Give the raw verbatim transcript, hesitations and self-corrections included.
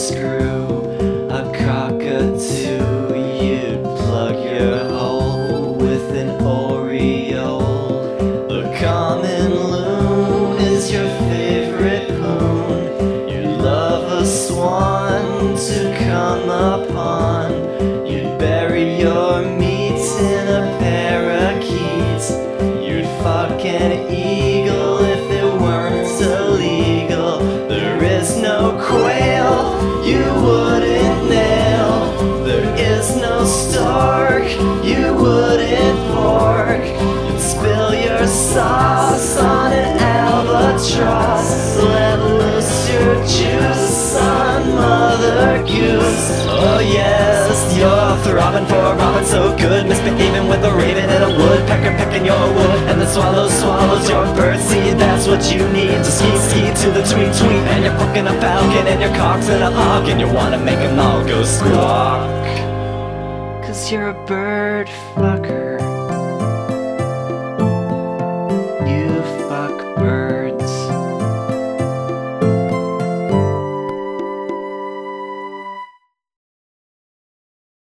screw, a cockatoo. You'd plug your hole with an aureole. The common loon is your favorite poon. You'd love a swan to come upon. You'd bury your meat in a parakeet. You'd fuck an eagle if it weren't illegal. There is no quail you wouldn't nail. There is no stork you wouldn't pork. You'd spill your sauce on an albatross. Let loose your juice on Mother Goose. Oh yes, you're throbbing for a robin so good, misbehaving with a raven and a woodpecker pecking your wood, and the swallow swallows your birdseed. That's what you need to ski ski to the tweet tweet. And you're fucking a falcon and your cock's in a hawk, and you wanna make them all go squawk, 'cause you're a bird fucker.